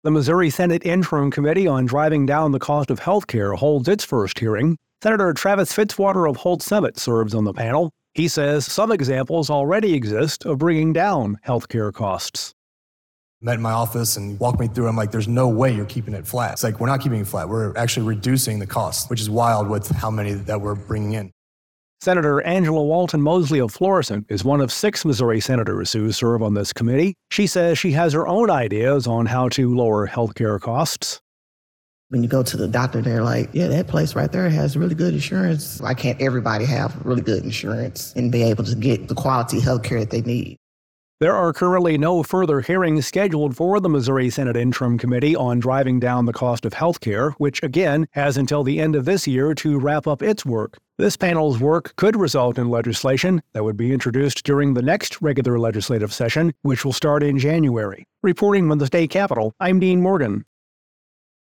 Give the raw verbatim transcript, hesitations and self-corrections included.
The Missouri Senate Interim Committee on Driving Down the Cost of Healthcare holds its first hearing. Senator Travis Fitzwater of Holt Summit serves on the panel. He says some examples already exist of bringing down healthcare costs. Met in my office and walked me through. I'm like, there's no way you're keeping it flat. It's like, we're not keeping it flat. We're actually reducing the cost, which is wild with how many that we're bringing in. Senator Angela Walton Mosley of Florissant is one of six Missouri senators who serve on this committee. She says she has her own ideas on how to lower healthcare costs. When you go to the doctor, they're like, yeah, that place right there has really good insurance. Why can't everybody have really good insurance and be able to get the quality healthcare that they need? There are currently no further hearings scheduled for the Missouri Senate Interim Committee on Driving Down the Cost of Healthcare, which again has until the end of this year to wrap up its work. This panel's work could result in legislation that would be introduced during the next regular legislative session, which will start in January. Reporting from the state capitol, I'm Dean Morgan.